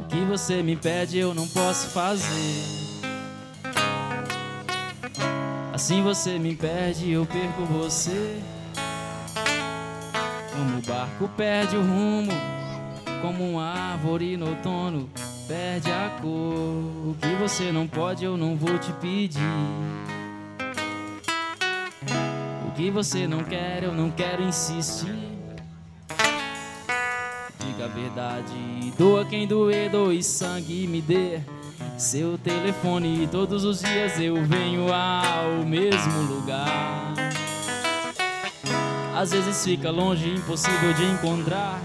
que você me pede eu não posso fazer. Assim você me perde, eu perco você. Como o barco perde o rumo, como uma árvore no outono perde a cor. O que você não pode eu não vou te pedir. O que você não quer eu não quero insistir. Diga a verdade, doa quem doer, doe sangue e me dê seu telefone. Todos os dias eu venho ao mesmo lugar. Às vezes fica longe, impossível de encontrar,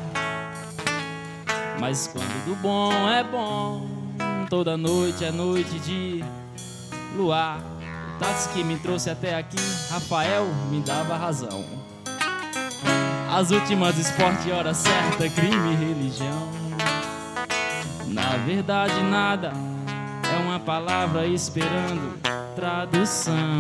mas quando do bom é bom, toda noite é noite de luar. O táxi que me trouxe até aqui, Rafael, me dava razão. As últimas esporte, hora certa, crime e religião. Na verdade nada, é uma palavra esperando tradução.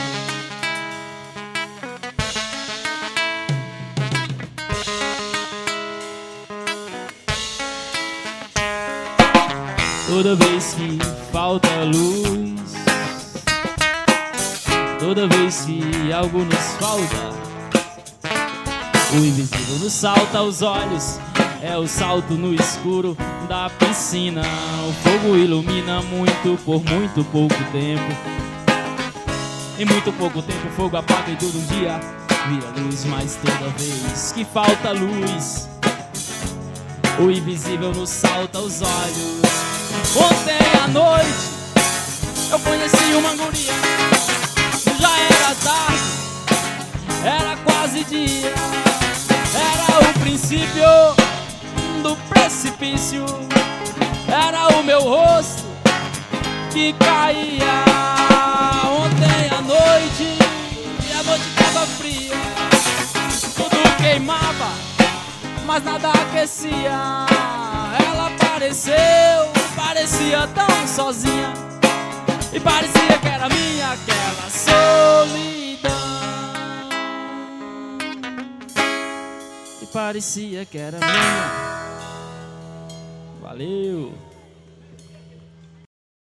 Toda vez que falta luz, toda vez que algo nos falta, o invisível nos salta aos olhos. É o salto no escuro da piscina. O fogo ilumina muito por muito pouco tempo. Em muito pouco tempo o fogo apaga e tudo um dia vira luz. Mas toda vez que falta luz, o invisível nos salta aos olhos. Ontem à noite eu conheci uma guria, já era tarde, era quase dia. Era o princípio do precipício, era o meu rosto que caía. Ontem à noite, e a noite tava fria, tudo queimava, mas nada aquecia. Ela parecia tão sozinha, e parecia que era minha aquela solidão. E parecia que era minha. Valeu!